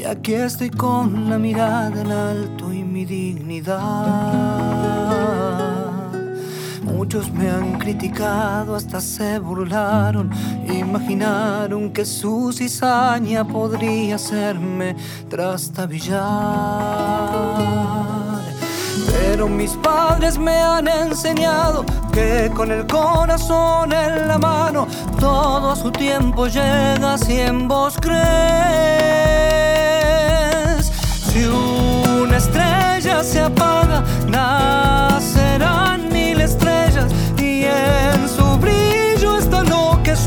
aquí estoy con la mirada en alto y mi dignidad. Muchos me han criticado, hasta se burlaron, imaginaron que su cizaña podría hacerme trastabillar. Pero mis padres me han enseñado que con el corazón en la mano todo a su tiempo llega si en vos crees. Si una estrella se apaga, nacerán 1000 estrellas y en su brillo está lo que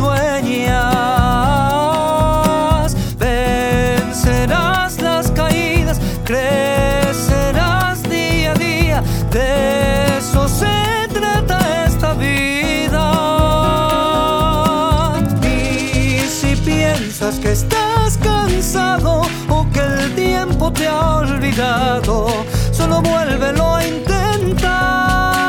sueñas. Vencerás las caídas, crecerás día a día, de eso se trata esta vida. Y si piensas que estás cansado o que el tiempo te ha olvidado, solo vuélvelo a intentar.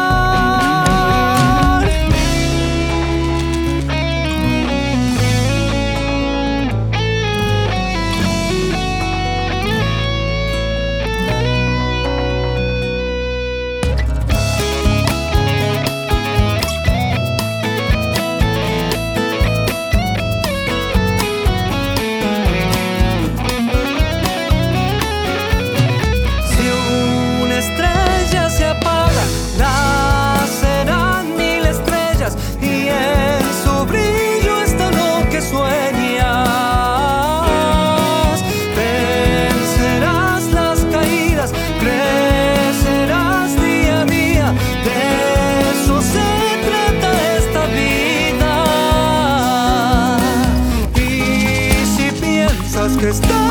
Nacerán 1000 estrellas y en su brillo está lo que sueñas. Vencerás las caídas, crecerás día a día, de eso se trata esta vida. Y si piensas que estás